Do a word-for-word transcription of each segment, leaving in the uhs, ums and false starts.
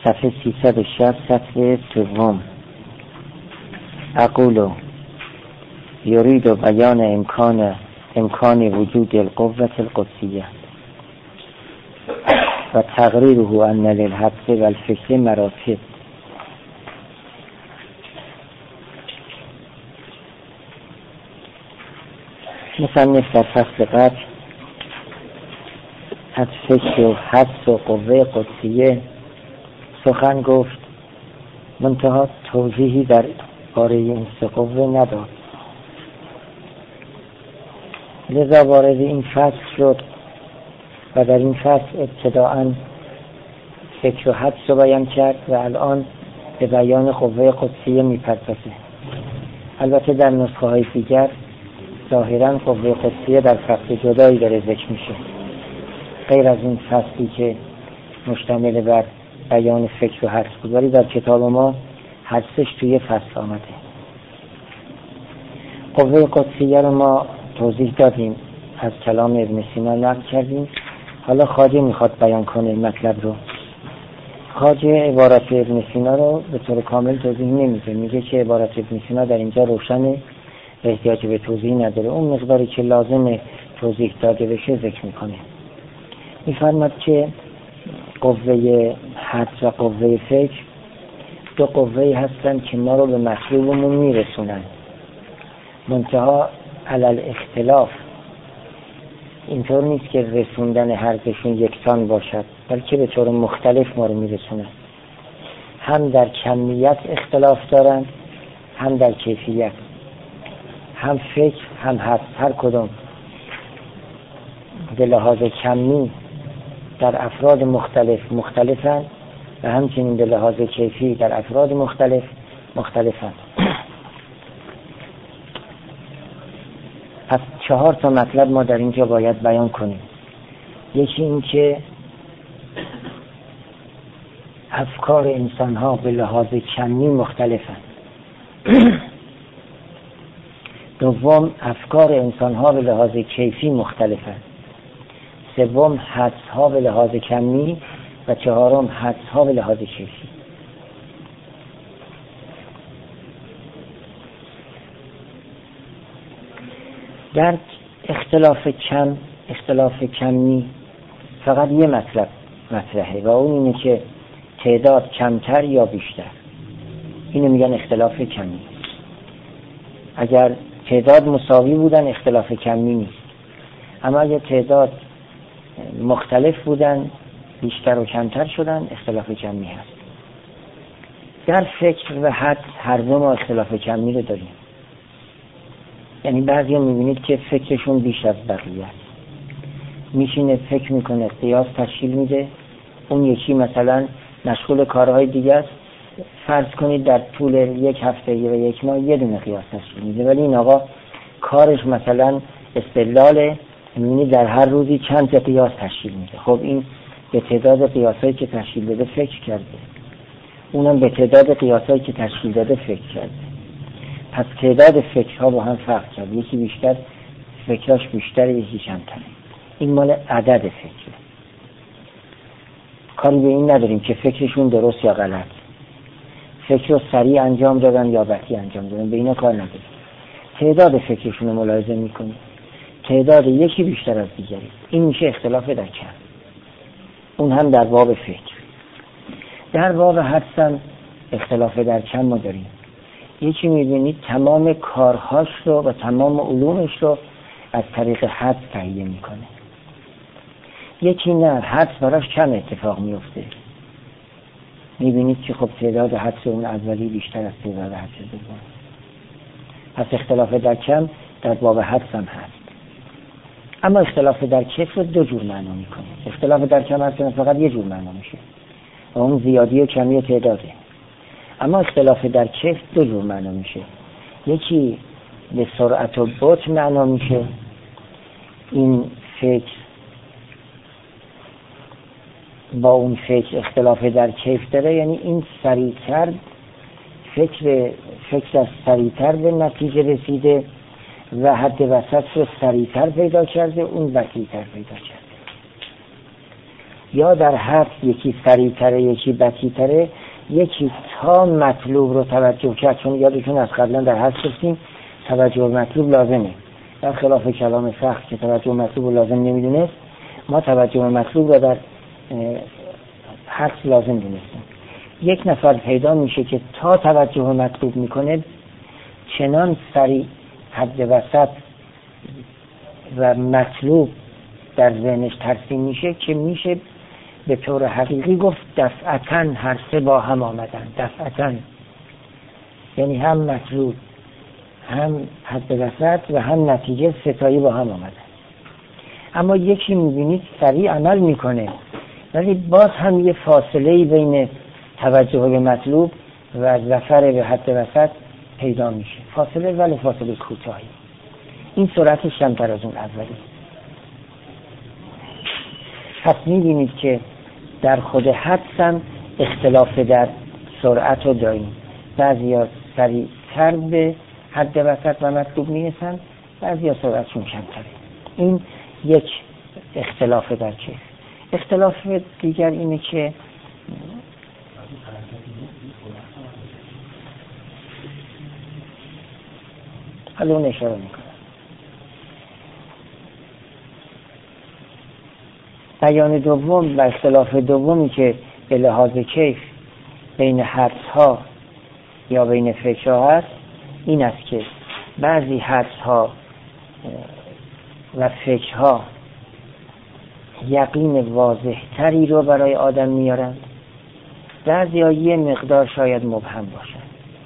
صفحه سیصد و شصت سطر دوم. اقول یرید بیان امکان امکان وجود القوة القدسیه و تقریره ان للحدس و الفکر مراتب. مصنف در فصل قبل از فکر و حدس و قوه قدسیه سخن گفت، منتها توضیحی در باره این سه قوه نداد. لذا وارد این فصل شد و در این فصل ابتداءً فکر و حدس رو بیان کرد و الان به بیان قوه قدسیه میپردازه. البته در نسخه های دیگر ظاهراً قوه قدسیه در فصل جدایی داره ذکر میشه، غیر از این فصلی که مشتمل بر بیان فکر و حدس بود، ولی در کتاب ما حدسش توی فصل آمده. قوه قدسیه رو ما توضیح دادیم، از کلام ابن سینا نقل کردیم. حالا خواجه میخواد بیان کنه مطلب رو. خواجه عبارت ابن سینا رو به طور کامل توضیح نمیده، میگه که عبارت ابن سینا در اینجا روشنه، احتیاج به توضیح نداره، اون مقداری که لازمه توضیح داده بشه ذکر میکنه. میفرماد که قوه حدس و قوه فکر دو قوه هستن که ما رو به مطلوبمون میرسونن، منتها علل اختلاف. اینطور نیست که رسوندن هر دوشون یکسان باشد، بلکه به طور مختلف ما رو میرسونن. هم در کمیت اختلاف دارن، هم در کیفیت. هم فکر هم حدس، هر کدوم به لحاظ کمی در افراد مختلف مختلفن و همچنین به لحاظ کیفی در افراد مختلف مختلفن. پس چهار تا مطلب ما در اینجا باید بیان کنیم. یکی این که افکار انسان ها به لحاظ کمی مختلفن. دوم، افکار انسان ها به لحاظ کیفی مختلفن. سوم، حدس ها به لحاظ کمی و چهارم، حدس ها به لحاظ کیفی. در اختلاف کم، اختلاف کمی فقط یه مطلب مطرحه و اون اینه که تعداد کمتر یا بیشتر. اینو میگن اختلاف کمی. اگر تعداد مساوی بودن اختلاف کمی نیست، اما اگر تعداد مختلف بودن بیشتر و کمتر شدن اختلاف کمی هست. در فکر و حدس هر دو ما اختلاف کمی رو داریم. یعنی بعضی ها میبینید که فکرشون بیش از بقیه است، میشینه فکر میکنه، قیاس تشکیل میده. اون یکی مثلا مشغول کارهای دیگه است، فرض کنید در طول یک هفته یا یک ماه یه دونه قیاس تشکیل میده، ولی این آقا کارش مثلا استدلاله، میبینید در هر روزی چند تا قیاس تشکیل میده. خب این به تعداد قیاسایی که تشکیل داده فکر کرده، اونم به تعداد قیاسایی که تشکیل داده فکر کرده. پس تعداد فکرها با هم فرق کرد، یکی بیشتر فکراش بیشتر، یکی کمتر. این مال عدد فکره. کاری به این نداریم که فکرشون درست یا غلط، فکر رو سریع انجام دادن یا بطیء انجام دادن، به اینا کار نداریم. تعداد فکرشون رو ملاحظه میکنیم، تعداد یکی بیشتر از دیگری، این میشه اختلاف در کم. اون هم در باب فکر. در باب حدس هم اختلاف در کم ما داریم. یکی میبینید تمام کارهاش رو و تمام علومش رو از طریق حدس تهیه میکنه، یکی نه، حدس براش کم اتفاق میفته. میبینید که خب تعداد حدس اون اولی بیشتر از تعداد حدس دوم. پس اختلاف در کم در باب حدس هم هست. اما اختلاف در کیف رو دو جور معنا میکنه. اختلاف در کم هست فقط یه جور معنا میشه و اون زیادی و کمی تعداده. اما اختلاف در کیف دو جور معنا میشه. یکی به سرعت و بطء معنا میشه، این فکر با اون فکر اختلاف در کیف داره، یعنی این سریعتر فکر فکر از سریعتر به نتیجه رسیده و حد وسط رو سریعتر پیدا کرده، اون وسیعتر پیدا کرده. یا در حد یکی سریع‌تره یکی بطی‌تره، یکی تا مطلوب رو توجه کرد. چون یادتون از قبلا در حد گفتیم توجه مطلوب لازمه، در خلاف کلام سخت که توجه مطلوب رو لازم نمیدونست، ما توجه مطلوب رو در حد لازم دونستیم. یک نفر پیدا میشه که تا توجه مطلوب میکنه چنان سریع حد وسط و مطلوب در ذهنش ترسیم میشه که میشه به طور حقیقی گفت دفعتاً هر سه با هم آمدن. دفعتاً یعنی هم مطلوب هم حد وسط و هم نتیجه ستایی با هم آمدن. اما یکی میبینید سریع عمل میکنه ولی باز هم یه فاصله بین توجه به مطلوب و ظفر به حد وسط پیدا میشه، فاصله ولی فاصله کوتاهی. این سرعتش کمتر از اون اولی. پس میبینید که در خود حدس هم اختلاف در سرعت رو داریم. بعضی ها سریعتر به حد وسط و مطلوب میرسن، بعضی ها سرعتشون کمتره. این یک اختلاف در کیف. اختلاف دیگر اینه که حالا اون اشاره میکنم. بیان دوم و اختلاف دومی که به لحاظ کیف بین حدس ها یا بین فکرها هست این است که بعضی حدس ها و فکرها یقین واضح تری رو برای آدم میارن، بعضی ها یه مقدار شاید مبهم باشن.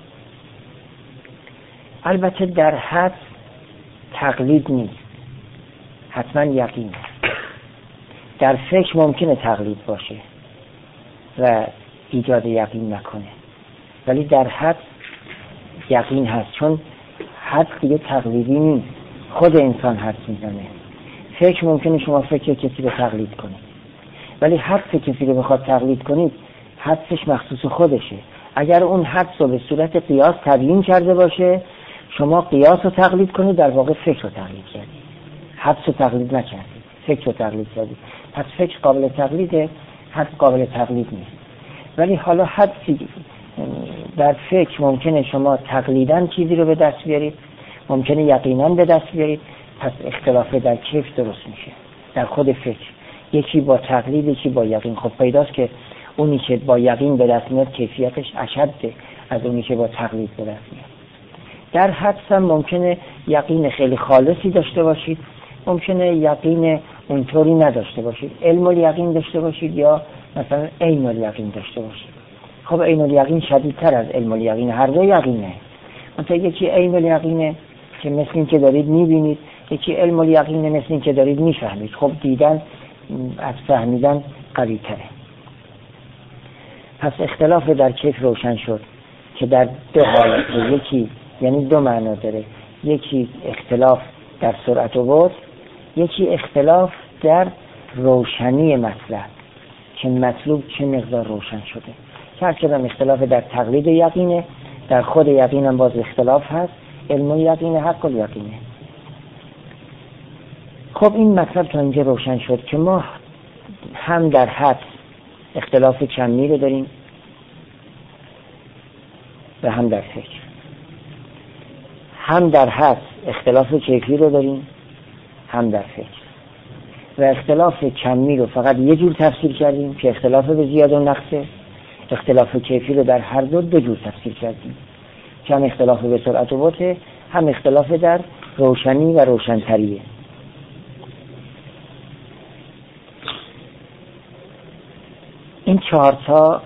البته در حدس تقلید نیست، حتما یقین است. در فکر ممکنه تقلید باشه و ایجاد یقین نکنه، ولی در حدس یقین هست، چون حدس دیگه تقلیدی نیست، خود انسان حدس میزنه. فکر ممکنه شما فکر کسی رو تقلید کنید، ولی حدس کسی رو بخواد تقلید کنید حدسش مخصوص خودشه. اگر اون حدس رو به صورت قیاس تبیین کرده باشه، شما قیاس رو تقلید کنید، در واقع فکر رو تقلید کردید، حدس رو تقلید نکردید، فکر رو تقلید کردید. پس فکر قابل تقلیده، حدس قابل تقلید نیست. ولی حالا حدسی در فکر ممکنه شما تقلیداً چیزی رو به دست بیارید، ممکنه یقیناً به دست بیارید. پس اختلاف در کیف درست میشه در خود فکر، یکی با تقلید یکی با یقین. خب پیداست که اونی که با یقین به دست میاد کیفیتش اشده از اونی که با تقلید به دست میاد. در حدس هم ممکنه یقین خیلی خالصی داشته باشید، ممکنه یقین اونطوری نداشته باشید، علم الیقین داشته باشید یا مثلا عین الیقین داشته باشید. خب عین الیقین شدیدتر از علم الیقین، هر دو یقینه. مثلا یکی عین الیقینه که مثل این که دارید میبینید، یکی علم الیقینه مثل این که دارید میفهمید. خب دیدن از فهمیدن قوی تره. پس اختلاف در کیف روشن شد که در دو حالت، یکی یعنی دو معنا داره، یکی اختلاف در سرعت و بعد، یکی اختلاف در روشنی مطلب که مطلوب چه مقدار روشن شده. هر کدام اختلاف در تقلید یقینه، در خود یقین هم باز اختلاف هست، علم یقین حق الیقینه. خب این مطلب تا اینجا روشن شد که ما هم در حدس اختلاف کمی رو داریم و هم در فکر. هم در حدس اختلاف کیفی رو داریم هم در فکر. و اختلاف کمی رو فقط یه جور تفسیر کردیم که اختلاف به زیاد و نقصه، اختلاف کیفی رو در هر دو دو جور تفسیر کردیم که هم اختلاف به سرعت و بطه، هم اختلاف در روشنی و روشنتریه. این چهار تا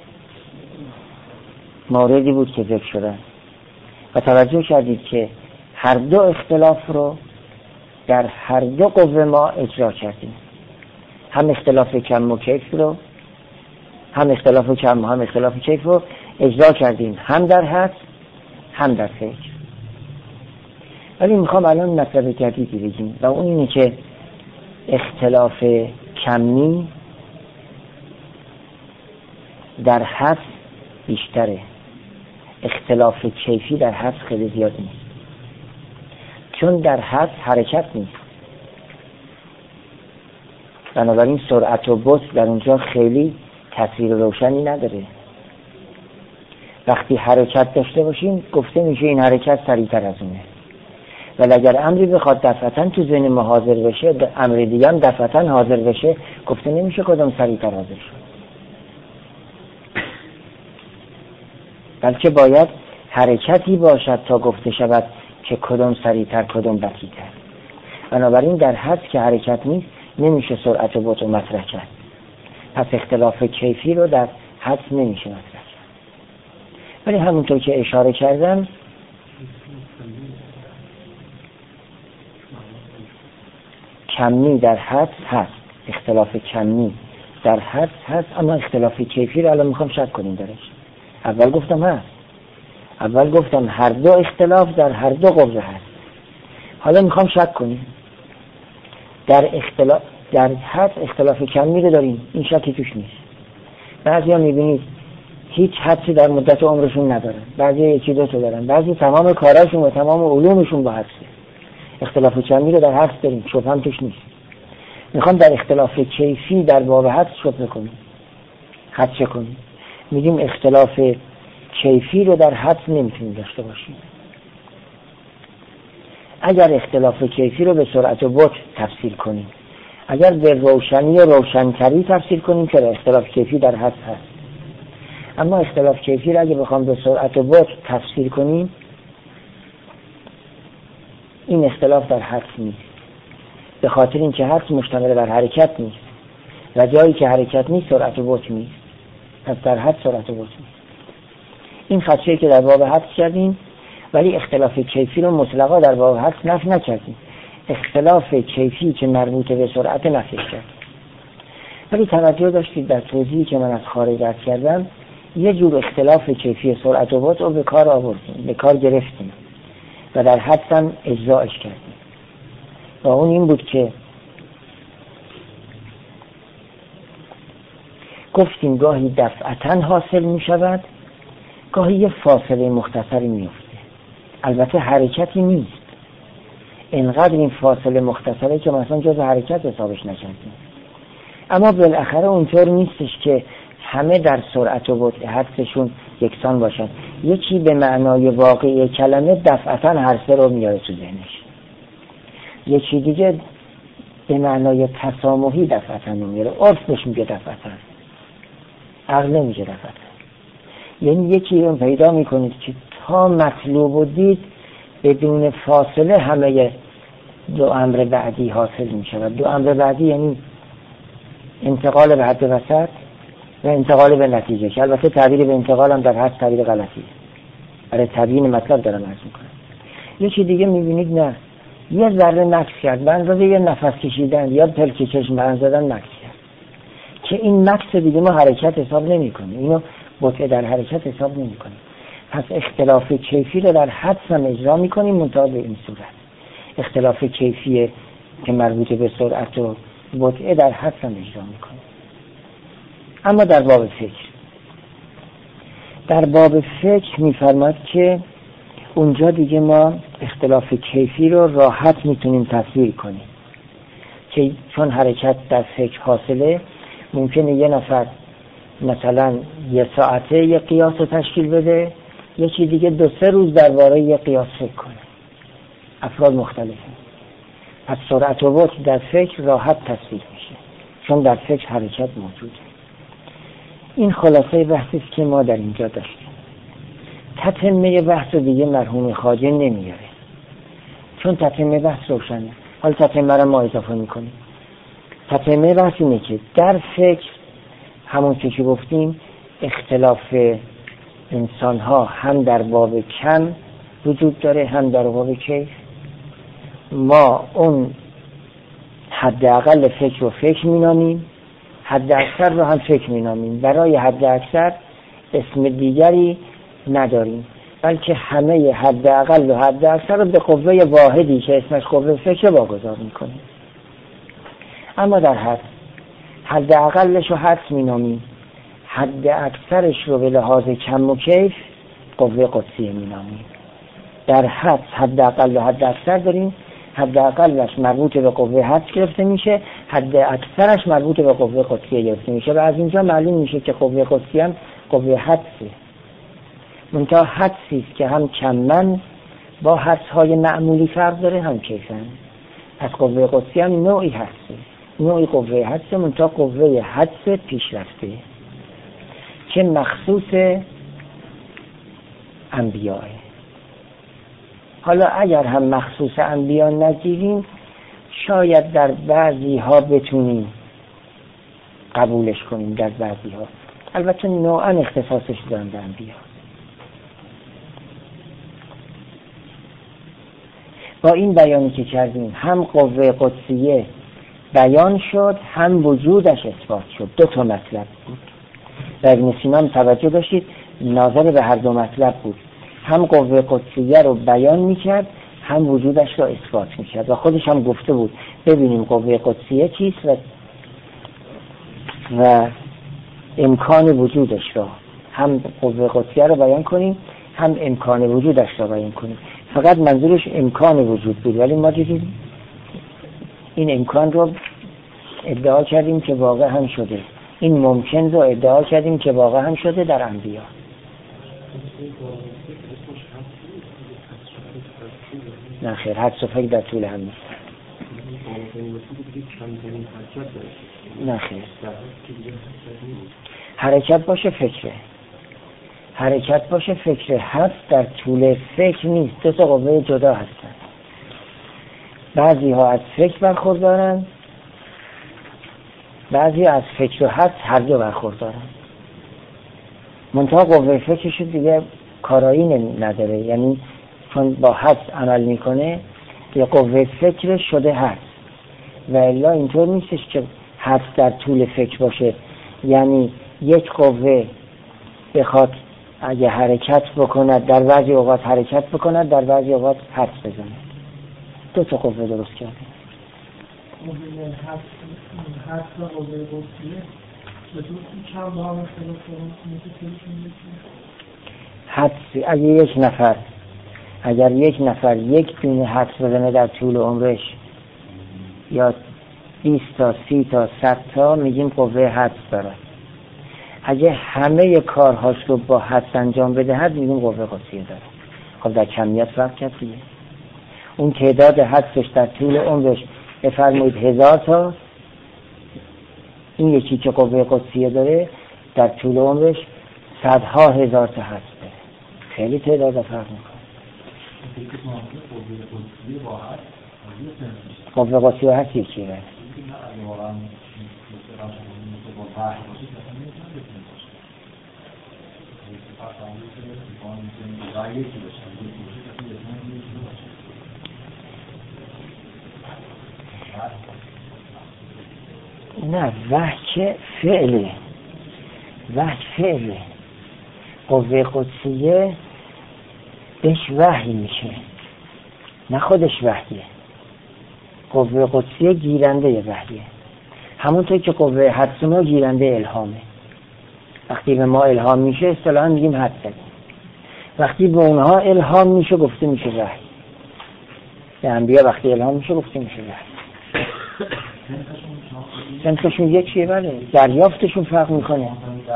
موردی بود که ذکر شدن و توجه کردید که هر دو اختلاف رو در هر دو قوه ما اجرا کردیم، هم اختلاف کم و کیف رو هم اختلاف کم و هم اختلاف کیف رو اجرا کردیم، هم در حدس هم در فکر. ولی میخوام الان مطلب جدیدی بگیم و اون اینه که اختلاف کمی در حدس بیشتره، اختلاف کیفی در حدس خیلی زیاد نیست، چون در حدس حرکت نیست. بنابراین سرعت و بطء در اونجا خیلی تاثیر روشنی نداره. وقتی حرکت داشته باشیم گفته میشه این حرکت سریعتر از اونه، ولی اگر امری بخواد دفعتاً تو ذهن ما حاضر بشه، امر دیگه هم دفعتاً حاضر بشه، گفته نمیشه کدوم سریعتر حاضر شد، بلکه باید حرکتی باشد تا گفته شود که کدوم سریعتر کدوم بطی‌تر. بنابراین در حد که حرکت نیست نمیشه سرعت و بطء مطرح کرد، پس اختلاف کیفی رو در حد نمیشه مطرح کرد. ولی همونطور که اشاره کردم کمی در حد هست، اختلاف کمی در حد هست، اما اختلاف کیفی رو الان میخوام شک کنیم درش. اول گفتم هست، اول گفتم هر دو اختلاف در هر دو قوه هست، حالا میخوام شک کنیم. در اختلاف در حد اختلاف کمی رو داریم، این شکی توش نیست. بعضی ها میبینید هیچ حدی در مدت عمرشون ندارن، بعضی یکی دو تا دارن، بعضی تمام کاراشون و تمام علومشون با حدسه. اختلاف کمی رو در حد داریم، شبه هم توش نیست. میخوام در اختلاف کیفی در باب حد شبه کنیم، حد چه کنیم؟ میگیم اختلاف کیفی رو در حد نمیتونیم داشته باشیم. اگر اختلاف کیفی رو به سرعت و بطء تفسیر کنیم، اگر به روشنی و روشنتری تفسیر کنیم که اختلاف کیفی در حد هست، اما اختلاف کیفی رو اگه بخوام به سرعت و بطء تفسیر کنیم، این اختلاف در حد نیست، به خاطر اینکه حد مشتمل بر حرکت نیست و جایی که حرکت نیست سرعت و بطء نیست، پس در حد سرعت و بطء نیست. این خدشه‌ای که در باب حد کردیم، ولی اختلاف کیفی رو مطلقا در باب حد نفی نکردیم، اختلاف کیفی که مربوط به سرعت نفی کردیم. ولی توجه داشتید در توضیحی که من از خارج عرض کردم یه جور اختلاف کیفی سرعت و بطء رو به کار آوردیم، به کار گرفتیم و در حد هم اجزاش کردیم، و اون این بود که گفتیم گاهی دفعتاً حاصل می شود، گاهی یه فاصله مختصری می افته. البته حرکتی نیست، اینقدر این فاصله مختصره که مثلا جز حرکت حسابش نکردیم، اما بالاخره اونطور نیستش که همه در سرعت و بطء حدسشون یکسان باشن. یکی به معنای واقعی کلمه دفعتاً هر سه رو میاره تو ذهنش، یکی دیگه به معنای تسامحی دفعتاً میاره، عرف بهش میگه دفعتاً، عقل نمیگه دفعتاً. یعنی یکی رو پیدا میکنید که تا مطلوب و دید بدون فاصله همه دو امر بعدی حاصل میشود. دو امر بعدی یعنی انتقال به حد وسط و انتقال به نتیجه، که البته تعبیر به انتقال هم در حد تعبیر غلطیه، برای تبیین مطلب دارم عرض میکنم. یکی دیگه میبینید نه، یه ذره نقص کرد، به اندازه یه نفس کشیدن یا پلک چشم بند زدن نقص کرد، که این نقص دیگه ما حرکت حساب نمی کنیم، اینو بطء در حرکت حساب نمی کنیم. پس اختلاف کیفی رو در حدس هم اجرا می کنیم، منتها به این صورت اختلاف کیفی که مربوط به سرعت و بطء در حدس هم اجرا می کنیم. اما در باب فکر در باب فکر می فرماد که اونجا دیگه ما اختلاف کیفی رو راحت میتونیم تصویر کنیم، که چون حرکت در فکر حاصله، ممکنه یه نفر مثلا یه ساعته یه قیاس رو تشکیل بده، یکی دیگه دو سه روز درباره یه قیاس فکر کنه. افراد مختلفه، پس سرعت و بطء در فکر راحت تصویر میشه، چون در فکر حرکت موجوده. این خلاصه بحثی است که ما در اینجا داشتیم. تتمه بحث دیگه مرحوم خواجه نمیاره، چون تتمه بحث روشنه. حالا تتمه رو ما اضافه میکنیم. تتمه بحث اینه که در فکر همون که گفتیم اختلاف انسان ها هم در باب کم وجود داره هم در باب کیف. ما اون حد اقل فکر رو فکر مینامیم، حد اکثر رو هم فکر مینامیم. برای حد اکثر اسم دیگری نداریم، بلکه همه حد اقل و حد اکثر رو به قوه واحدی که اسمش قوه فکر واگذار میکنیم. اما در حد حد اقلش رو حدس مینامیم، حد اکثرش رو به لحاظ کم و کیف قوه قدسیه مینامیم. در حد حد اقل و حد اکثر داریم حداقلش مربوط به قوه حدس گرفته میشه، حد اکثرش مربوط به قوه قدسیه گرفته میشه و از اینجا معلوم میشه که قوه قدسیه هم قوه حدسه، منتها حدسی است که هم کمن با حدس‌های معمولی فرق داره هم کیفن. از قوه قدسیه هم نوعی حدسه، نوعی قوه حدسه، منتها قوه حدس پیشرفته که مخصوص انبیاء. حالا اگر هم مخصوص انبیا نگیریم شاید در بعضی ها بتونیم قبولش کنیم، در بعضی ها البته نوعا اختصاصش دارن به انبیا. با این بیانی که کردیم هم قوه قدسیه بیان شد هم وجودش اثبات شد، دو تا مطلب بود. در ابن سینا هم توجه داشتید ناظر به هر دو مطلب بود، هم قوه قدسیه رو بیان میکرد هم وجودش رو اثبات میکرد و خودش هم گفته بود ببینیم قوه قدسیه چیست و, و امکان وجودش رو، هم قوه قدسیه رو بیان کنیم هم امکان وجودش رو بیان کنیم. فقط منظورش امکان وجود بود، ولی ما دیدیم این امکان رو ادعا کردیم که واقع هم شده، این ممکن رو ادعا کردیم که واقع هم شده در انبیا. نه خیر، حدس و فکر در طول هم نیست. نه خیر، حرکت باشه فکره، حرکت باشه فکره، حدس در طول فکر نیست، دو تا قوه جدا هستن. بعضی ها از فکر برخوردارن، بعضی از فکر و حدس هر دو برخوردارن، منتها قوه فکرش دیگه کارایی نداره، یعنی چون با حدس عمل میکنه یه قوه فکر شده حدس، و الا اینطور نیستش که حدس در طول فکر باشه، یعنی یک قوه بخواد اگه حرکت بکند در بعضی اوقات حرکت بکند در بعضی اوقات حدس بزنه. دو تا قوه درست کرده. حدس و قوه قدسیه به طور کم با هم اختلاف دارن. حدس اگه یک نفر اگر یک نفر یک دونه حدس بزنه در طول عمرش یا بیست تا سی تا صد تا میگیم قوه حدس داره. اگه همه کارهاش رو با حدس انجام بدهد میگیم قوه قدسیه داره. خب در کمیت فرق کرد دیگه. اون تعداد حدسش در طول عمرش بفرمایید هزار تا، این یکی که قوه قدسیه داره در طول عمرش صدها هزار تا حدس داره. خیلی تعداد فرق میکنه. قوه قدسیه هست یکی راه. نه وحی که فعله، وحی فعله. قوه قدسیه بهش وحی میشه، نه خودش وحیه. قوه قدسیه گیرنده وحیه، همونطور که قوه حدس ما گیرنده الهامه. وقتی به ما الهام میشه اصطلاحاً میگیم حدس زدیم، وقتی به اونها الهام میشه گفته میشه وحی. به انبیا وقتی الهام میشه گفته میشه وحی. سنتشون یکیه، بله، دریافتشون فرق میکنه.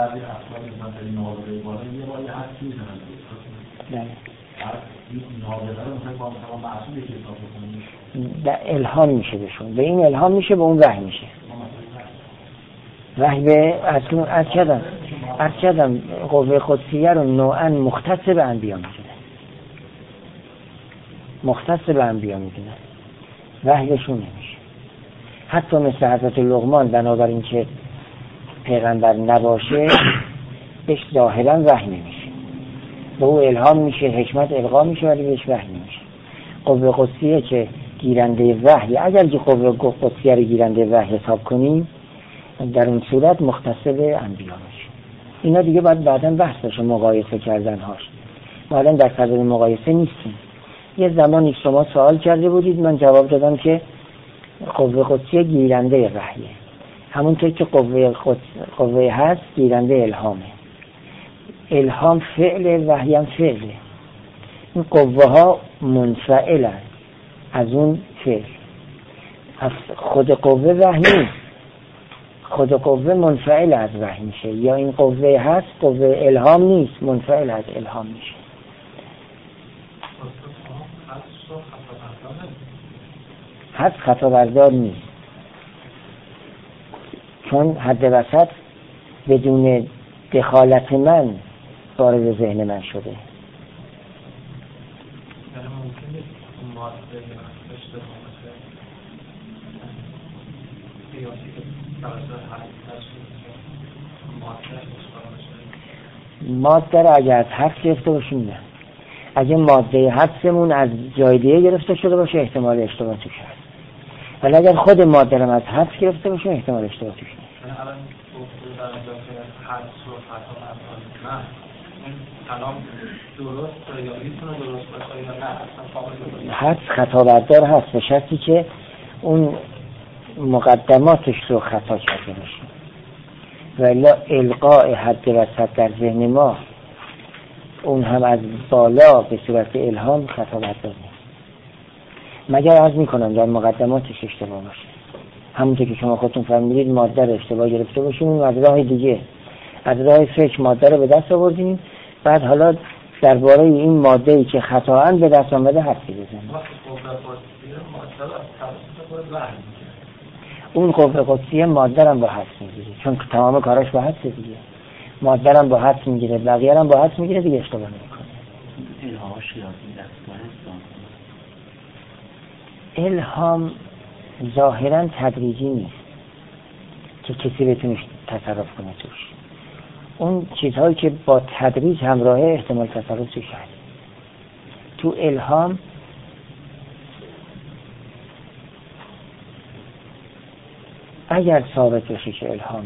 بله، الهام میشه بهشون، به این الهام میشه، به اون وحی میشه. وحی به اصلا از کردم از کردم قوه قدسیه رو نوعا مختص به انبیا میدونه، مختص به انبیا میدونه، وحی بهشون نمیشه. حتی مثل حضرت لقمان بنابراین که پیغمبر نباشه بهش ظاهرا وحی نمیشه، به او الهام میشه، حکمت القا میشه، ولی بهش وحی نمیشه. قوه قدسیه که گیرنده وحی، اگر که قوه قدسیه رو گیرنده وحی حساب کنیم در اون صورت مختص به انبیا میشه. اینا دیگه باید بعداً بحث بشه، مقایسه کردن هاش. ما الان در صدد مقایسه نیستیم. یه زمانی شما سوال کرده بودید، من جواب دادم که قوه قدسیه گیرنده وحیه، همونطور که قوه قدس قوه هست گیرنده الهامه. الهام فعل، وحی هم فعله. این قوه ها منفعلن از اون فعل. پس خود قوه وحی نیست، خود قوه منفعل از وحی میشه. یا این قوه هست، قوه الهام نیست، منفعل از الهام میشه. حد خطا بردار نیست، چون حد وسط بدون دخالت من وارد ذهن من شده. ماده را اگر از حدس گرفته باشیم نه. اگه ماده حدسمون از جای دیگه گرفته شده باشه احتمال اشتباه توش هست، ولی اگر خود ماده را از حدس گرفته باشه احتمال اشتباه توش نیست. حدس خطا بردار هست به شرطی که اون مقدماتش رو خطا کرده باشه، ولی القاء حد وسط در ذهن ما اون هم از بالا به صورت الهام خطا بردار نیست، مگر عرض میکنم در مقدماتش اشتباه باشه. همونطور که شما خودتون فهمیدید ماده رو اشتباه گرفته باشیم، اون از راه دیگه، از راه فکر ماده رو به دست آوردیم، بعد حالا درباره این ماده‌ای که خطااً به دست آمده حدسی بزنیم. اون قوه قدسیه ماده رو با حدس میگیره، چون تمام کاراش با حدس دیگه. ماده رو با حدس میگیره، بقیه رو با حدس میگیره، دیگه اشتباه نمیکنه. الهام ظاهراً تدریجی نیست که کسی بتونه تصرف کنه توش. اون چیزهایی که با تدریج همراهه احتمال تصرف توش هست. تو الهام اگر ثابت بشه که الهامه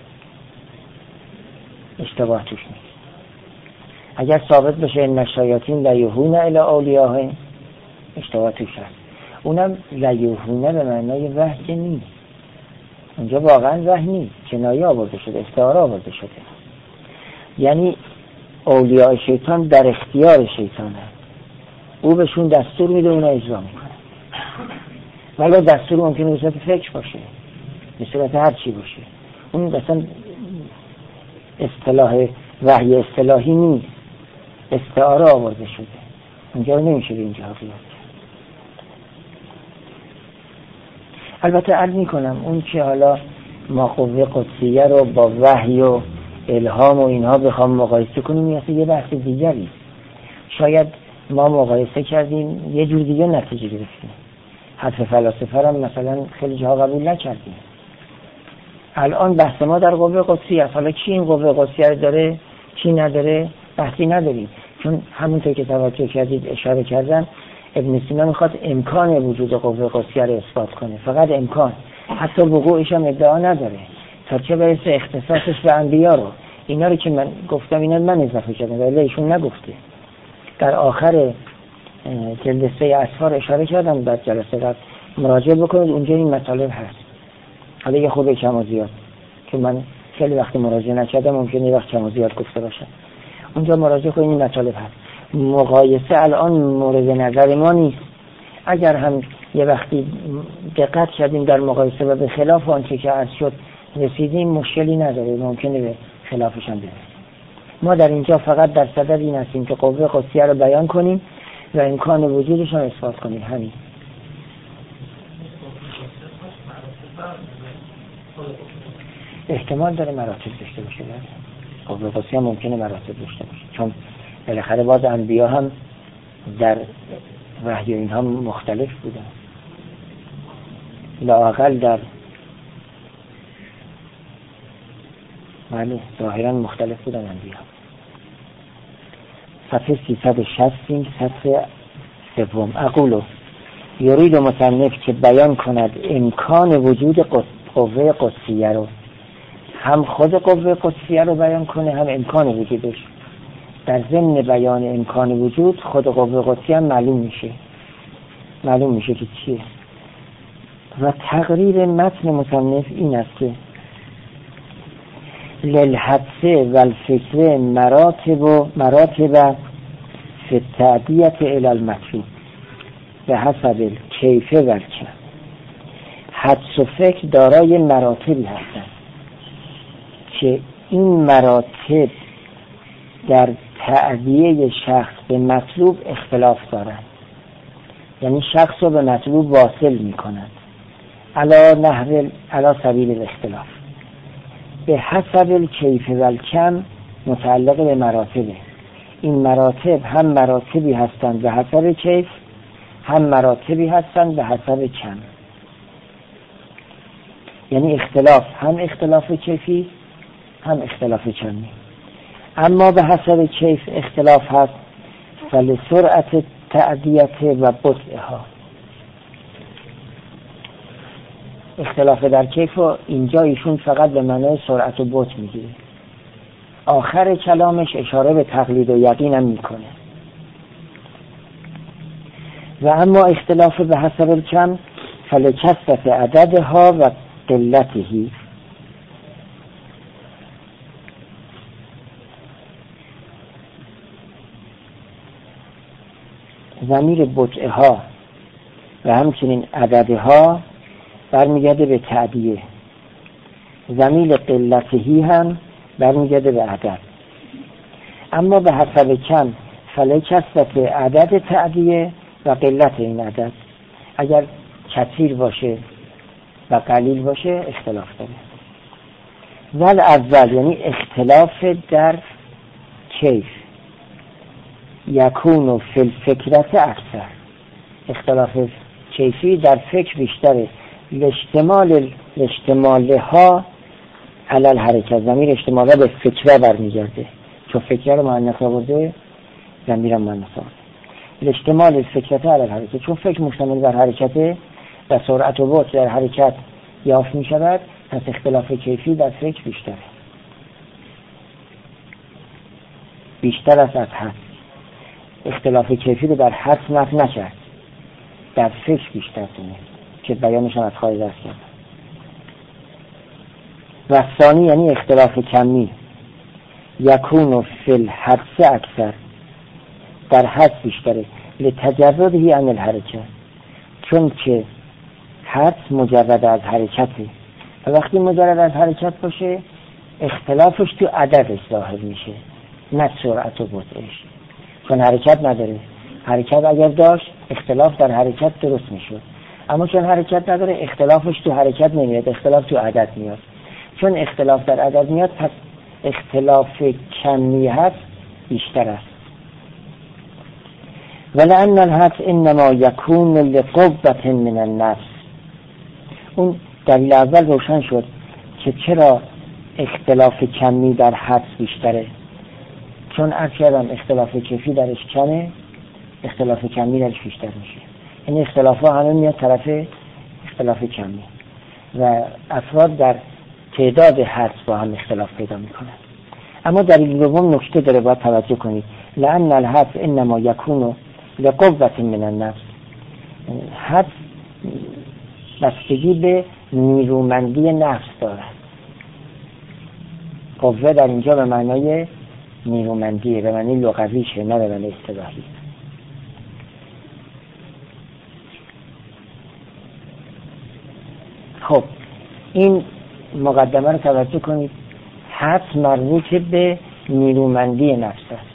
اشتباه توش نیست. اگر ثابت بشه ان الشیاطین لیوحون الی اولیاءهم اشتباه توش هست. اونم لیوحون به معنای وحی نیست، اونجا واقعا وحی نیست، کنایه آورده شده، استعاره آورده شده. یعنی اولیاء شیطان در اختیار شیطان هست، او بهشون دستور میده، اونا اجرا میکنه. ولی دستور ممکنه به صورت فکر باشه، به صورت هر چی باشه. اون اصلا اصطلاح وحی اصطلاحی نیست، استعاره آورده شده، اونجا رو نمیشه به اینجا بیاد. البته عرض میکنم اون که حالا ما قوه قدسیه رو با وحی و الهام و اینها بخوام مقایسه کنیم میاسه یه بحث دیگری. شاید ما مقایسه کردیم یه جور دیگه نتیجه گرفتیم، حرف فلاسفه هم مثلا خیلی جاها قبول نکردیم. الان بحث ما در قوه قدسیه است. حالا کی این قوه قدسیه رو داره کی نداره بحثی نداریم، چون همونطور که توجه کردید اشاره کردم ابن سینا میخواد امکان وجود قوه قدسیه رو اثبات کنه، فقط امکان، حتی وقوعش هم ادعا نداره، تا چه برسه اختصاصش به انبیا رو. اینا رو که من گفتم اینا من اضافه کردم ولی ایشون نگفته. در آخر جلد سه اسفار اشاره کردم، بعد جلسه قبل مراجعه بکنید، اونجا این مطالب هست. حالا یه خوبه کم و زیاد که من خیلی وقت مراجعه نکردم، ممکنه یه وقت کم و زیاد گفته باشم، اونجا مراجعه کنید، این مطالب هست. مقایسه الان مورد نظر ما نیست. اگر هم یه وقتی دقت کردیم در مقایسه و به خلاف آنچه که عرض شد رسیدیم مشکلی نداره، ممکنه به خلافش هم برسیم. ما در اینجا فقط در صدد این هستیم که قوه قدسیه رو بیان کنیم و امکان وجودش رو اثبات کنیم. همین. احتمال داره مراتب داشته باشه. قوه قدسیه ممکنه مراتب داشته باشه، چون بالاخره باز انبیا هم در وحی اینها مختلف بودن، لااقل در ولی ظاهرا مختلف بودن انبیا. صفحه سیصد و شصت صفحه سوم. اقولو یرید مصنف که بیان کند امکان وجود قوه قدسیه رو، هم خود قوه قدسیه رو بیان کنه هم امکان وجودش. در ضمن بیان امکان وجود خود قوه قدسیه هم معلوم میشه معلوم میشه که چیه. و تقریر متن مصنف این است که للحدث و الفکر مراتب و مراتب فی التعدیت الی المطلوب به حسب کیف و کم. حدس و فکر دارای مراتبی هستند که این مراتب در تعدیه شخص به مطلوب اختلاف دارند، یعنی شخص رو به مطلوب واصل می کنند علی نحو علی سبیل الاختلاف. به حسب الکیف و الکم متعلق به مراتبه. این مراتب هم مراتبی هستند به حسب کیف، هم مراتبی هستند به حسب کم. یعنی اختلاف هم اختلاف کیفی هم اختلاف کمی. اما به حسب کیف اختلاف هست فلسرعت تعدیت و بطئها. اختلاف در کیف و اینجا ایشون فقط به معنای سرعت و بطء میگیره. آخر کلامش اشاره به تقلید و یقین هم میکنه. و اما اختلاف به حسب الکم فلکثرت عددها و قلتهی. ضمیر بطئها و همچنین عددها برمیگرده به تعدیه. ضمیر قلتهی هم برمیگرده به عدد. اما به حسب کم فلکثرت عدد تعدیه و قلت این عدد. اگر کثیر باشه و قلیل باشه اختلاف داره. ول اول یعنی اختلاف در کیف یکون فی الفکرت اکثر. اختلاف کیفی در فکر بیشتره. اشتمال اشتمالها علی الحرکت. ضمیر اشتمال به فکره برمیگرده چون فکره رو مؤنث آورده، ضمیرم مؤنث آورده. اشتمال الفکرت علی الحرکت چون فکر مشتمل بر حرکته و سرعت و بطء در حرکت یافت می شود، پس اختلاف کیفی در فکر بیشتره، بیشتر است از حدس. اختلاف کیفی رو در حدس نفی نکرد، در فکر بیشتر تونه که بیانش هم از خواهی درست کرد. و ثانی یعنی اختلاف کمی یکون فی الحدس اکثر. در حدس بیشتره لتجردهی عن الحرکت چون که حدس مجرد از حرکته و وقتی مجرد از حرکت باشه اختلافش تو عددش ظاهر میشه نه سرعت و بطئش، چون حرکت نداره. حرکت اگر داشت اختلاف در حرکت درست میشد، اما چون حرکت نداره اختلافش تو حرکت نمیاد، اختلاف تو عدد میاد. چون اختلاف در عدد میاد پس اختلاف کمی هست بیشتر است. ولأن الحدس انما یکون لقوة من النفس. اون دلیل اول روشن شد که چرا اختلاف کمی در حدس بیشتره، چون عرض کردم اختلاف کیفی درش کمه، اختلاف کمی درش بیشتر میشه. این اختلاف ها همه میاد طرف اختلاف کمی و افراد در تعداد حدس با هم اختلاف پیدا میکنن. اما دلیل دوم نکته داره باید توجه کنید. لأن الحدس انما یکون لقوة من النفس. حدس بستگی به نیرومندی نفس دارد. قوه در اینجا به معنای نیرومندیه، به معنی لغویشه نه به معنی اصطلاحی. خب این مقدمه رو توجه کنید. حدس مربوط به نیرومندی نفس است.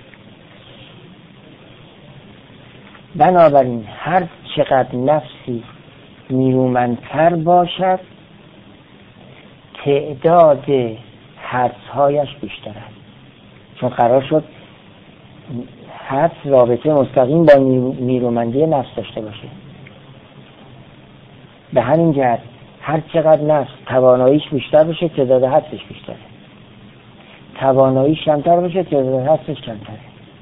بنابراین هر چقدر نفسی نیرومندتر باشد تعداد حدس‌هایش بیشتر است، چون قرار شد حدس رابطه مستقیم با نیرومندی نفس داشته باشه. به همین جهت هر چقدر نفس تواناییش بیشتر باشه تعداد حدسش بیشتره، تواناییش کمتر باشه تعداد حدسش کمتره.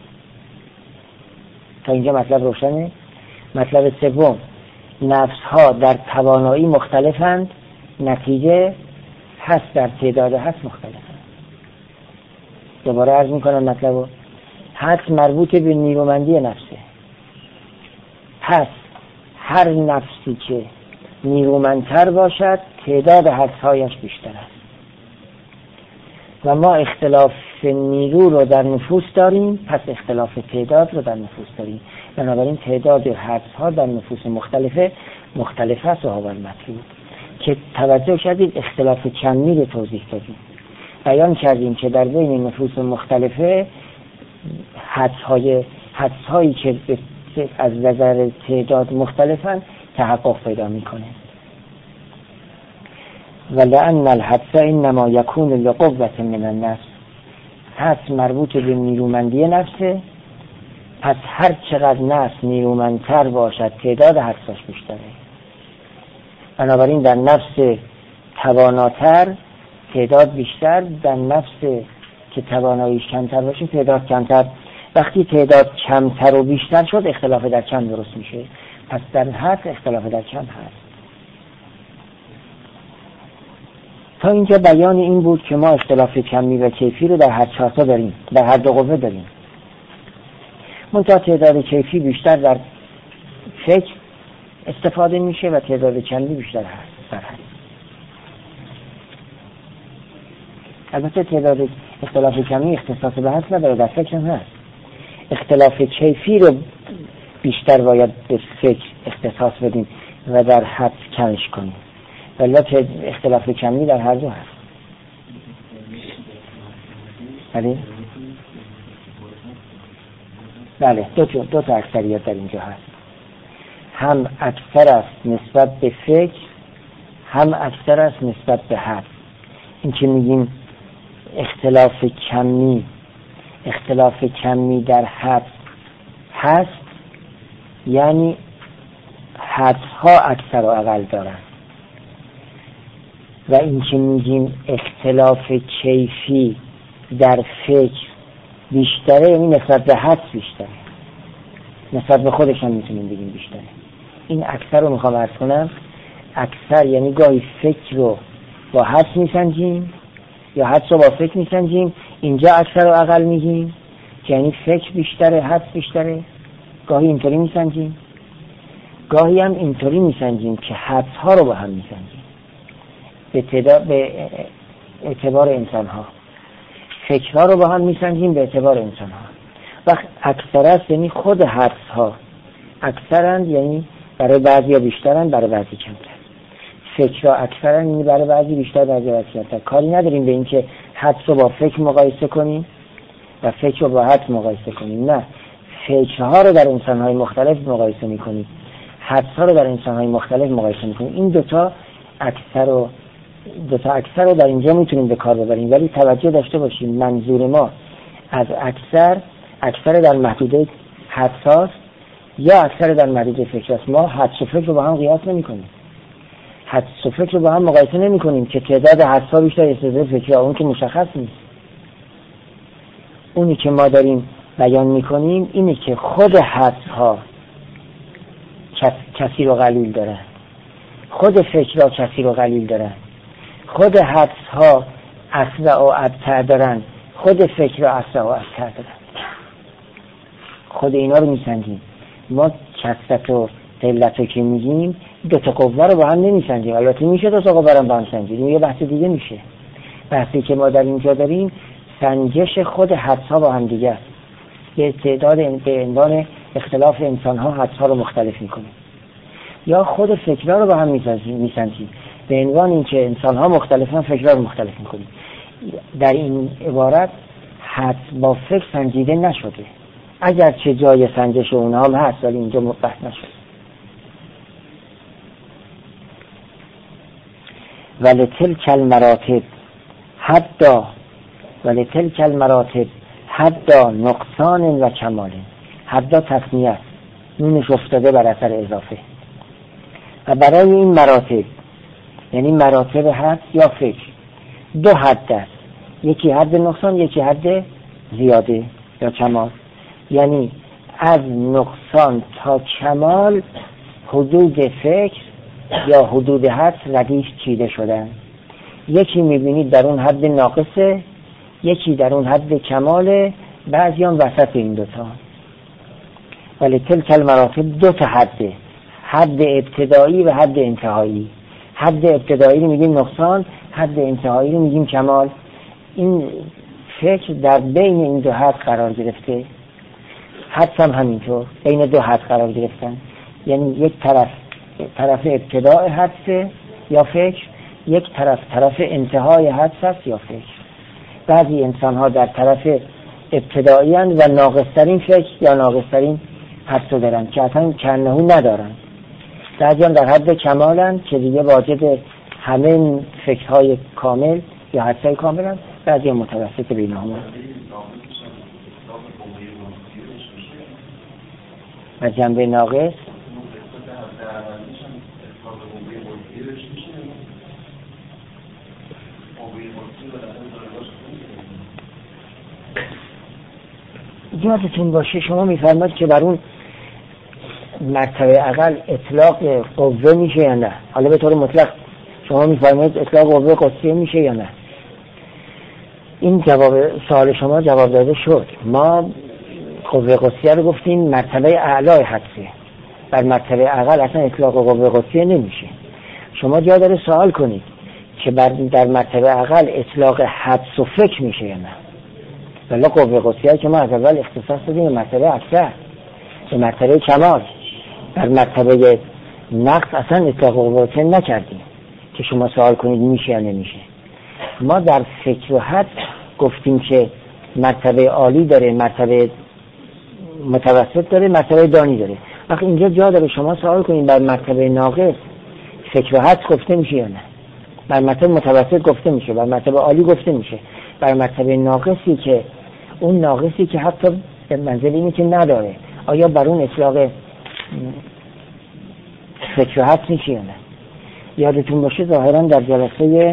تا اینجا مطلب روشنه. مطلب سوم، نفس ها در توانایی مختلفند، نتیجه حدس در تعداد حدس مختلفند. دوباره عرض میکنم مطلبو. حدس مربوط به نیرومندی نفسه، پس هر نفسی که نیرومندتر باشد تعداد حدسهایش بیشتر است. و ما اختلاف نیرو رو در نفوس داریم، پس اختلاف تعداد رو در نفوس داریم. بنابراین تعداد حدس ها در نفوس مختلفه مختلف است و هاول مطلوب که توجه کردید اختلاف کمی رو توضیح دادیم. بیان کردیم که در بین نفوس مختلفه حدس های حدس هایی که از نظر تعداد مختلفن تحقق پیدا میکنه. ولأن الحدس انما يكون لقوة من النفس، حدس مربوط به نیرومندی نفسه، پس هر چقدر نفس نیرومندتر باشد تعداد حدساش بیشتره. بنابراین در نفس تواناتر تعداد بیشتر، در نفس که تواناییش کمتر باشه تعداد کمتر. وقتی تعداد کمتر و بیشتر شد اختلاف در کم درست میشه، پس در حدس اختلاف در کم هست. تا اینجا بیان این بود که ما اختلاف کمی و کیفی رو در هر چهارتا داریم، در هر دو قوه داریم. منتها تعداد کیفی بیشتر در فکر استفاده میشه و تعداد کمی بیشتر هست در هست. البته تعداد اختلاف کمی اختصاص به هست نداره، در فکر هم هست. اختلاف کیفی رو بیشتر باید به فکر اختصاص بدیم و در حد کمش کنیم، ولی اختلاف کمی در هر دو هست. بله بله دو تا دو تا اکثریت در اینجا هست، هم اکثر است نسبت به فکر، هم اکثر است نسبت به حد. این که میگیم اختلاف کمی اختلاف کمی در حد هست، یعنی حدها اکثر و اقل دارن. و این که میگیم اختلاف کیفی در فکر بیشتره، یعنی نسبت به حد بیشتره، نسبت به خودش هم میتونیم بگیم بیشتره. این اکثر رو میخوام عرض کنم، اکثر یعنی گاهی فکر رو با حد میسنجیم یا حد رو با فکر میسنجیم، اینجا اکثر و اقل میگیم که یعنی فکر بیشتره حد بیشتره. گاهی اینطوری میسنجیم، گاهی هم اینطوری میسنجیم که حدها رو با هم میسنجیم به تعداد به اعتبار انسان ها، فکرها رو با هم میسنجیم به اعتبار انسان ها. وقت اکثر است یعنی خود حدس ها اکثرند، یعنی برای بعضی ها بیشترند برای بعضی کمتر. فکرها اکثرند یعنی برای بعضی بیشتر برای بعضی کمتر. کاری نداریم به این که حدس رو با فکر مقایسه کنیم و فکر رو با حدس مقایسه کنیم، نه، فکرها رو در انسان های مختلف مقایسه میکنیم، حدس ها رو در انسان های مختلف مقایسه میکنیم. این دوتا اکثر و دوتا اکثر رو در اینجا میتونیم به کار ببریم، ولی توجه داشته باشیم منظور ما از اکثر اکثر در محدوده حدساست یا اکثر در محدوده فکر است. ما حدس و فکر رو با هم قیاس نمی کنیم، حدس و فکر رو با هم مقایسه نمی کنیم که تعداد حدس‌ها بیشتر یا تعداد فکرها، اون که مشخص نیست. اونی که ما داریم بیان می کنیم اینه که خود حدس‌ها کثیر و قلیل دارن، خود فکرها کثیر و قلیل دارن، خود حدس‌ها اصلا و ابتر دارن، خود فکرها اصلا و ابتر دارن. خود اینا رو میسنجیم. ما کثرت و قلت رو که میگیم دو تا قوه رو با هم نمیسنجیم. البته میشه دو تا قوه رو با هم سنجیم، یه بحث دیگه میشه. بحثی که ما در اینجا داریم سنجش خود حدس‌ها با هم دیگه است. به تعداد به عنوان اختلاف انسان‌ها حدس‌ها رو مختلف میکنیم، یا خود فکرها رو با هم میسنجیم به عنوان اینکه انسان‌ها مختلفن فکرها رو مختلف میکنیم. در این عبارت حدس با فکر سنجیده نشده، اگر چه جای سنجش اونها هم هست ولی اینجا بحث نشده. ولتلک المراتب حتی ولتلک المراتب حتی نقصان و کمال. حتی تصنیه است، نونش افتاده بر اثر اضافه. و برای این مراتب یعنی مراتب حد یا فکر دو حد است، یکی حد نقصان یکی حد زیاده یا کمال. یعنی از نقصان تا کمال حدود فکر یا حدود حد ردیف چیده شدن. یکی میبینید در اون حد ناقصه، یکی در اون حد کماله، بعضی هم وسط این دوتا. ولی تلک المراتب دو تا حده، حد ابتدایی و حد انتهایی. حد ابتدایی رو میگیم نقصان، حد انتهایی رو میگیم کمال. این فکر در بین این دو حد قرار گرفته، حدس هم همینطور بین دو حد قرار گرفتن، یعنی یک طرف طرف ابتداء حدس یا فکر، یک طرف طرف انتهای حدس است یا فکر. بعضی انسان ها در طرف ابتدایی هستند و ناقصترین فکر یا ناقصترین حدس دارن که اصلا کنهو ندارن. بعضی هم در حد کمالن که دیگه واجد همه فکرهای کامل یا حدسای کامل هستند. بعضی هم متوسط بینهم و جنبه ناقص یادتون باشه شما میفرمایید که بر اون مرتبه اقل اطلاق قوه میشه یا نه. حالا به طور مطلق شما میفرمایید اطلاق قوه قدسیه میشه یا نه. این جواب سوال شما جواب داده شد. ما قوه قدسیه رو گفتیم مرتبه اعلای حدسه، بر مرتبه اقل اصلا اطلاق قوه قدسیه نمیشه. شما جا داره سوال کنید که بر در مرتبه اقل اطلاق حدس و فکر میشه یا نه. ولی قوه قدسیه که ما از اول اختصاص دادیم به مرتبه اکثر، به مرتبه کمال. در مرتبه نقص اصلا اطلاق قوه قدسیه نکردیم که شما سوال کنید میشه یا نمیشه. ما در فکر و حدس گفتیم که مرتبه عالی داره، مرتبه متوسط داره، مرتبه دانی داره. وقتی اینجا جا داره شما سوال کنید بر مرتبه ناقص فکر و حدس گفته میشه یا نه. بر مرتبه متوسط گفته میشه، بر مرتبه عالی گفته میشه. بر مرتبه ناقصی که اون ناقصی که حتی به منزل اینی که نداره، آیا بر اون اطلاق فکر و حدس میشه یا نه. یادتون باشه ظاهرا در جلسه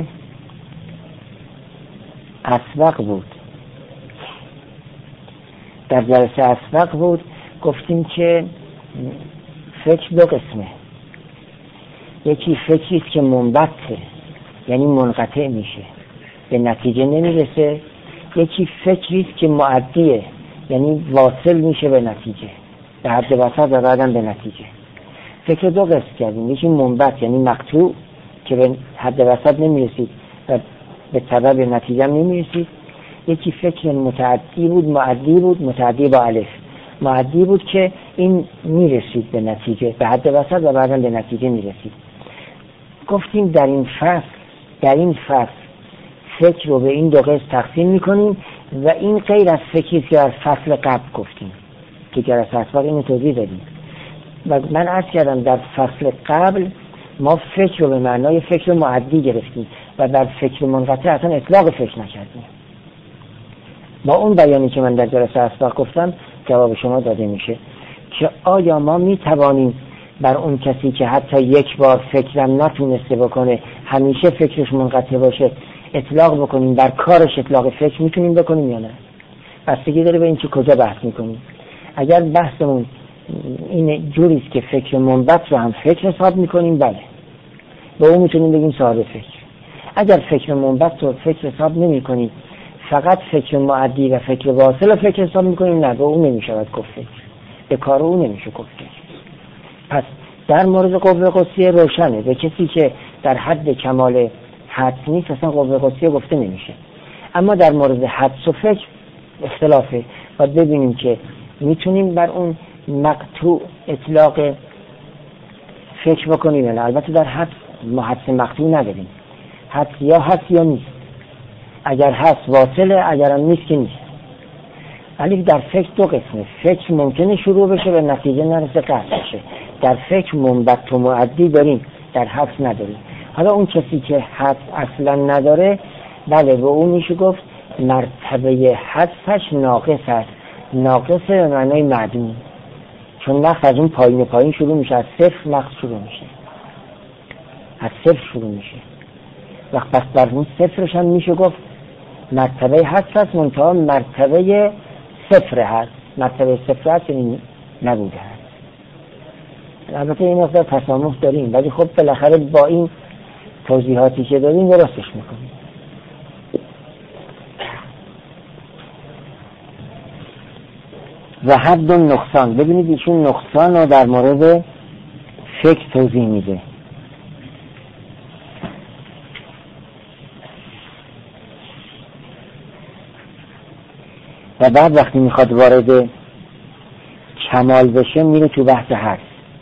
اسبق بود در جلسه اسبق بود گفتیم که فکر دو قسمه. یکی فکریست که منبته، یعنی منقطع میشه، به نتیجه نمیرسه. یکی فکریست که معدیه، یعنی واصل میشه به نتیجه، به حد وسط و بعدم به نتیجه. فکر دو قسم کردیم. یکی منبت یعنی مقطوع که به حد وسط نمیرسید و به سبب نتیجه نمیرسید. یکی فکر متعدی بود، معدی بود، متعدی با الف، معدی بود که این میرسید به نتیجه، به حد وسط و بعدم به نتیجه میرسید. گفتیم در این فصل در این فصل فکر رو به این دو قسم تقسیم میکنیم و این غیر از فکری که در فصل قبل گفتیم که جلسه اسبق اینو توضیح دادیم. و من عرض کردم در فصل قبل ما فکر رو به معنای فکر معدی گرفتیم و در فکر منقطع اصلا اطلاق فکر نکردیم. با اون بیانی که من در جلسه اسبق گفتم جواب شما داده میشه که آیا ما میتوانیم بر اون کسی که حتی یک بار فکرم نتونسته بکنه، همیشه فکرش منقطع باشه، اطلاق بکنیم؟ بر کارش اطلاق فکر میتونیم بکنیم یا نه؟ بستگی داره به این که کجا بحث میکنیم. اگر بحثمون این جوریست که فکر منبت رو هم فکر حساب میکنیم، بله به اون میتونیم بگیم صاحب فکر. اگر فکر منبت رو فکر حساب نمی کنیم، فقط فکر معدی و فکر واصل فکر حساب میکنیم، نه به اون نمیشود گفت فکر، به کار اون نمیشه گفت فکر. پس در مورد قوه قدسیه روشنه، به کسی که در حد کمال حدس نیست اصلا قوه قدسیه گفته نمیشه. اما در مورد حدس و فکر اختلافه و ببینیم که میتونیم بر اون مقطوع اطلاق فکر بکنیم یا نه. البته در حدس ما حدس مقطوع نداریم، حدس یا هست یا نیست. اگر هست واصله، اگر هم نیست که نیست. ولی در فکر دو قسمه. فکر ممکنه شروع بشه به نتیجه نرسه، قطع بشه. در فکر منبت و معدی داریم، در حدس نداریم. حالا اون کسی که حدس اصلا نداره، بله به اون میشه گفت مرتبه حدسش ناقص است. ناقص به معنای معدوم، چون نقص از اون پایین پایین شروع میشه، از صفر نقص شروع میشه، از صفر شروع میشه. وقت پس بر اون صفرش هم میشه گفت مرتبه حدس است، منتها مرتبه صفر هست. مرتبه صفر هست یعنی نبوده هست. البته این مقدار تسامح داریم، ولی خب بالاخره با این توضیحاتی که داریم درستش میکنیم. و حد و نقصان، ببینید ایشون نقصان رو در مورد فکر توضیح میده. بعد وقتی میخواد وارد کمال بشه میره تو بحث حدس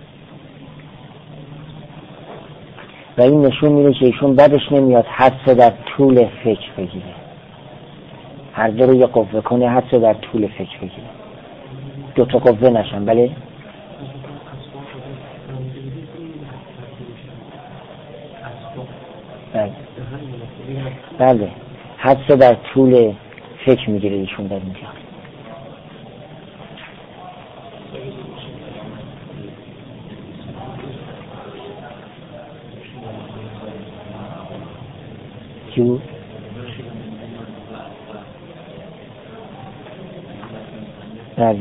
و این نشون میده که ایشون بعدش نمیاد حدس در طول فکر بگیره، هر دو رو یه قوه کنه، حدس در طول فکر بگیره، دو تا قوه نشن. بله بله بله حدس در طول فکر میگیره ایشون در اینجا. جو بله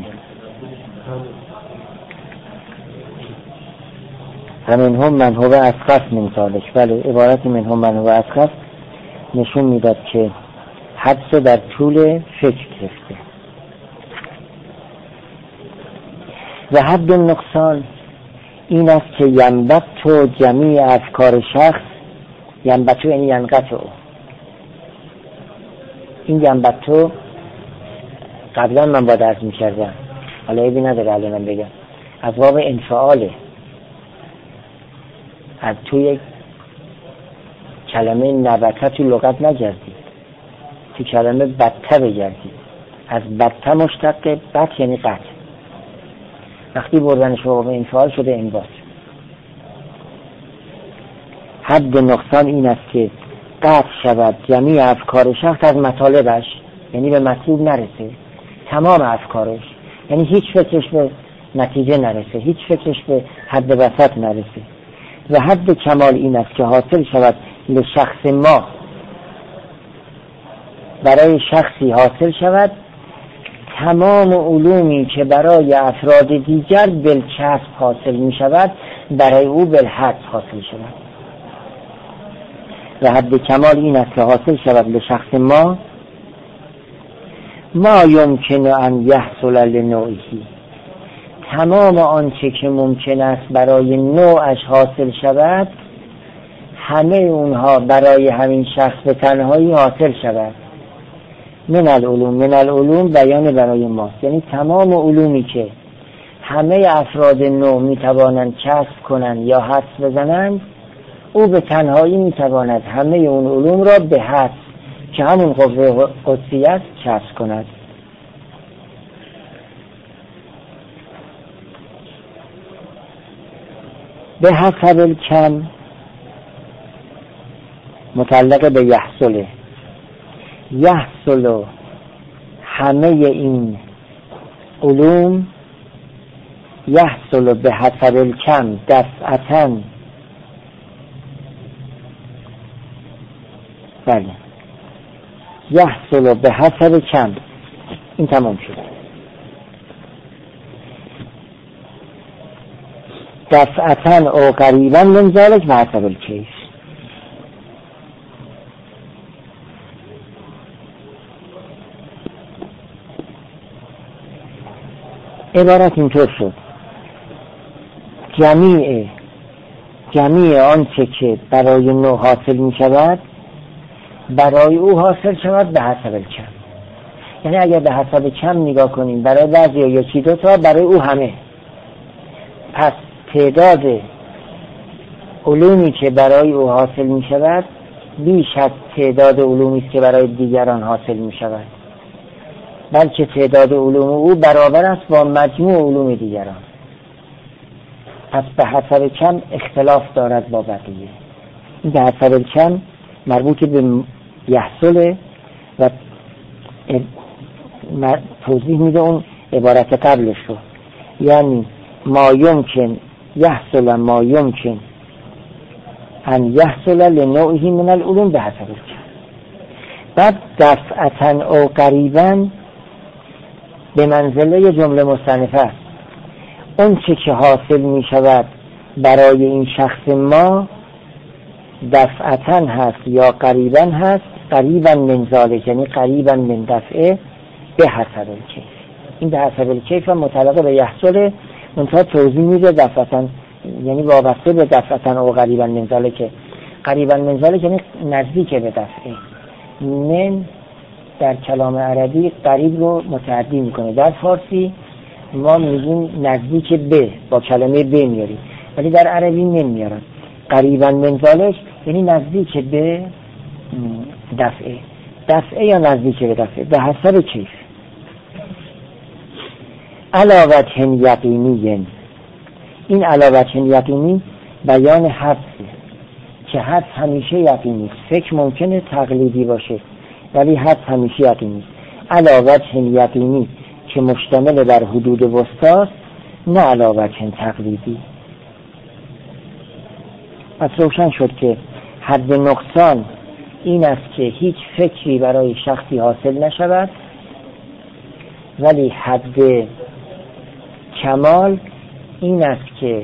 همین هم من هو اسقف من ذالک. بله عبارت من هم من هو اسقف نشون میداد که حدس در طول فکر گرفته. و حد نقصان این است که ینبت تو جمیع افکار شخص، ینبت تو یعنی ینقطع. این ینبت تو قبلا من با درس میکردم، حالا ایبی نداره الانم بگم، از باب انفعاله، از توی کلمه نبته تو لغت نگردید، تو کلمه بته بگردید. از بته مشتق بت یعنی قطع، وقتی بردنش به باب انفعال شده انباط. حد نقصان این است که قطع شود جمیع افکار شخص از مطالبش، یعنی به مطلوب نرسه، تمام افکارش، یعنی هیچ فکرش به نتیجه نرسه، هیچ فکرش به حد وسط نرسه. و حد کمال این است که حاصل شود لشخص ما، برای شخصی حاصل شود تمام علومی که برای افراد دیگر بالکسب حاصل می شود، برای او بالحد حاصل شود. و حد کمال این است که حاصل شود لشخص ما ما یمکن ان یحصل لنوعی، تمام آنچه که ممکن است برای نوعش حاصل شود، همه اونها برای همین شخص به تنهایی حاصل شود. من العلوم، من العلوم بیان برای ماست، یعنی تمام علومی که همه افراد نوع میتوانند کسب کنند یا حدس بزنند، او به تنهایی میتواند همه اون علوم را به حدس که همون قوه قدسی است کسب کند. به حسب الکم متعلق به یحصله، یحصل همه این علوم، یحصل به حسب الکم دفعتاً. بله یحصل به حسب کم، این تمام شد. دفعتاً او قریباً من ذلک به حسب الکیف. عبارت اینطور شد: جمیع جمیع آنچه که برای نوع حاصل می شود، برای او حاصل شود به حسب کم. یعنی اگر به حسب کم نگاه کنیم، برای بعضی یا یکی دو تا، برای او همه. پس تعداد علومی که برای او حاصل می شود بیش از تعداد علومی است که برای دیگران حاصل می شود، بلکه تعداد علوم او برابر است با مجموع علوم دیگران. پس به حسب کم اختلاف دارد با بقیه. این به حسب کم مربوط به یحصل و توضیح میده اون عبارت قبلش رو، یعنی ما یمکن یحصل ما یمکن ان یحصل لنوعه من العلوم به حسب کم. بعد دفعتاً او قریباً به منزله جمله مستأنفه است. اون چه که حاصل می شود برای این شخص ما دفعتاً هست یا قریباً هست، قریباً من ذالک یعنی قریباً من دفعه به حسب الکیف. این به حسب الکیف هم متعلق به یحصل، منتها توضیح میده دفعتاً یعنی وابسته به دفعتاً او قریباً من ذالک. قریباً من ذالک یعنی نزدیک به دفعه، من در کلام عربی قریب رو متعدی میکنه. در فارسی ما میگیم نزدیک به، با کلمه به میاریم، ولی در عربی نمیارن. قریبا من ذالک یعنی نزدیک به دفعه. دفعه یا نزدیک به دفعه به حسب کیف. علاوت هم یقینی، این علاوت هم یقینی بیان حدسه که حدس همیشه یقینی، فکر ممکنه تقلیدی باشه ولی حدس همیشه یقینی. علاوت هم یقینی که مشتمل بر حدود وسطاست، نه علاوت هم تقلیدی. پس روشن شد که حد نقصان این است که هیچ فکری برای شخصی حاصل نشود، ولی حد کمال این است که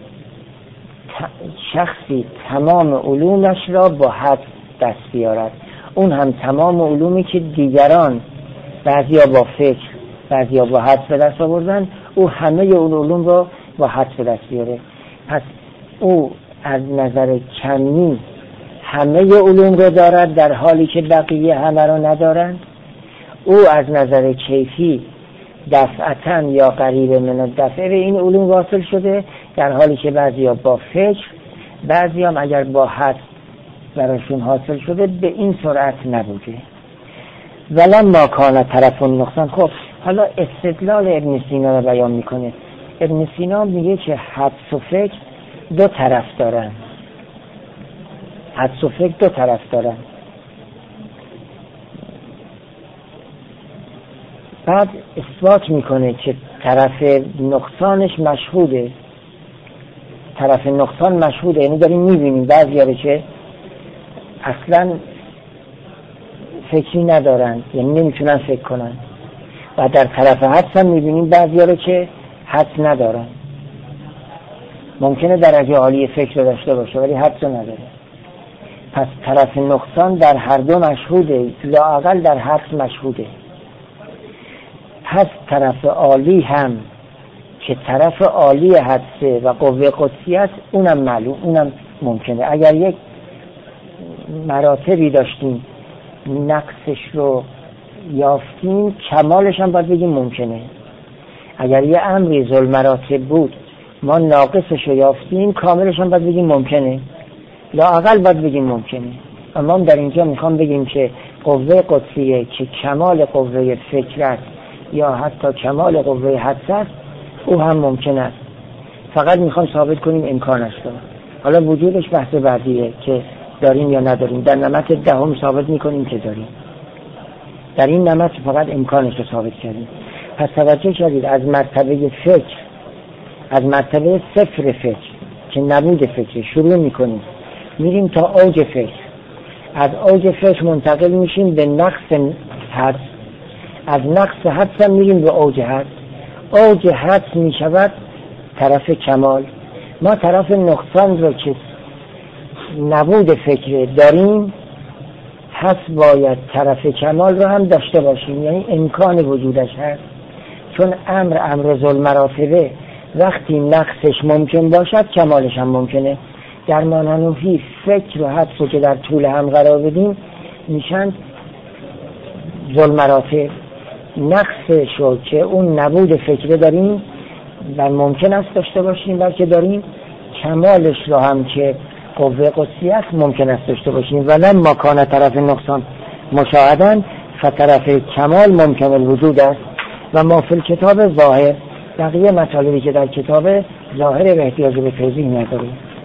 شخصی تمام علومش را با حد دست بیارد. اون هم تمام علومی که دیگران بعضیا با فکر بعضیا با حد به دست آوردن، او همه اون علوم را با حد به دست بیاره. پس او از نظر کمی همه علوم را دارد در حالی که بقیه همه را ندارند. او از نظر کیفی دفعتاً یا قریب من دفعه به این علوم واصل شده، در حالی که بعضیا با فکر بعضی هم اگر با حد براشون حاصل شده به این سرعت نبوده. ولما کان طرف النقصان. خب حالا استدلال ابن سینا رو بیان میکنه. ابن سینا میگه که حدس و فکر دو طرف دارن. حدس و فکر دو طرف دارن. بعد اثبات میکنه که طرف نقصانش مشهوده. طرف نقصان مشهوده، یعنی داریم میبینیم بعضی‌ها که اصلا فکری ندارن، یعنی نمیتونن فکر کنن. و در طرف حدس هم میبینیم بعضی‌ها که حدس ندارن. ممکنه درجه عالی فکر رو داشته باشه ولی حدس نداره. پس طرف نقصان در هر دو مشهوده، لااقل در حدس مشهوده. پس طرف عالی هم که طرف عالی حدسه و قوه قدسی است، اونم معلوم، اونم ممکنه. اگر یک مراتبی داشتیم نقصش رو یافتیم، کمالش هم باید بگیم ممکنه. اگر یه امری ذل مراتب بود ما ناقصش رو یافتیم، کاملش هم باید بگیم ممکنه. لااقل باید بگیم ممکنه. اما در اینجا میخوام بگیم که قوه قدسیه که کمال قوه فکر است یا حتی کمال قوه حدس است، او هم ممکن است. فقط میخوام ثابت کنیم امکانش داره. حالا وجودش بحث بعدیه که داریم یا نداریم. در نمط دهم ثابت میکنیم که داریم. در این نمط فقط امکانش رو ثابت کردیم. پس توجه کردید از مرتبه فکر، از مرتبه صفر فکر که نبود فکر شروع میکنیم، میریم تا اوج فکر. از اوج فکر منتقل میشیم به نقص حدس. از نقص حدس میریم به اوج حدس. اوج حدس میشود طرف کمال. ما طرف نقصان رو که نبود فکر داریم، حدس باید طرف کمال رو هم داشته باشیم، یعنی امکان وجودش هست. چون امر امر ذل مراتبه، وقتی نقصش ممکن باشد کمالش هم ممکنه. در مانحنوفی فکر و حدس رو که در طول هم قرار بدیم میشن ذل مراتب. نقصش رو که اون نبود فکر داریم و ممکن است داشته باشیم بلکه داریم، کمالش رو هم که قوه قدسی است ممکن است داشته باشیم. ولما کان طرف نقصان مشاهدن فطرف کمال ممکن الوجود است و ما فی الکتاب ظاهر. بقیه مطالبی که در کتاب ظاهر به احتیاج به توضیح نداره.